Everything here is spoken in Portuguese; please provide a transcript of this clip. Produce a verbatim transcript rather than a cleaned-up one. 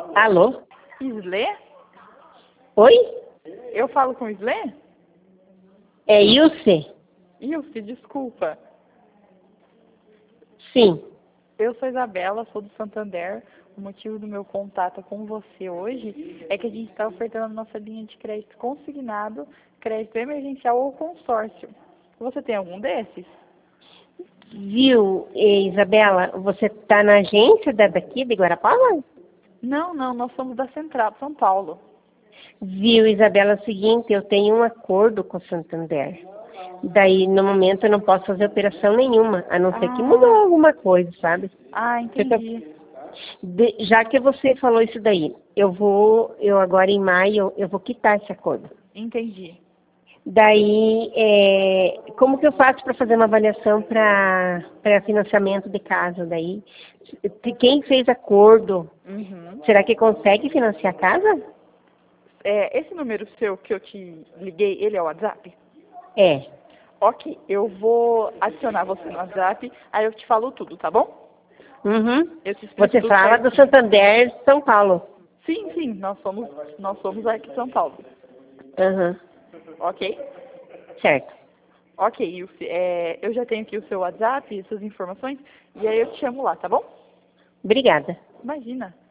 Alô? Islê? Oi? Eu falo com Islê? É Ilse? Ilse, desculpa. Sim. Eu sou Isabela, sou do Santander. O motivo do meu contato com você hoje é que a gente está ofertando a nossa linha de crédito consignado, crédito emergencial ou consórcio. Você tem algum desses? Viu, eh, Isabela, você está na agência da, daqui de Guarapava? Não, não, nós somos da Central, São Paulo. Viu, Isabela, é o seguinte, eu tenho um acordo com o Santander. Daí, no momento, eu não posso fazer operação nenhuma, a não ser que mudou Ah, alguma coisa, sabe? ah, entendi. De- já que você falou isso daí, eu vou, eu agora em maio, eu vou quitar esse acordo. Entendi. Daí, é, como que eu faço para fazer uma avaliação para financiamento de casa? Daí, se- quem fez acordo, Uhum. será que consegue financiar a casa? É, esse número seu que eu te liguei, ele é o WhatsApp? É. Ok, eu vou adicionar você no WhatsApp, aí eu te falo tudo, tá bom? Uhum. Eu te explico Você tudo fala do certinho. Santander São Paulo. Sim, sim, nós somos, nós somos aqui de São Paulo. Uhum. Ok? Certo. Ok, Ilse, é, eu já tenho aqui o seu WhatsApp, suas informações, e aí eu te chamo lá, tá bom? Obrigada. Imagina.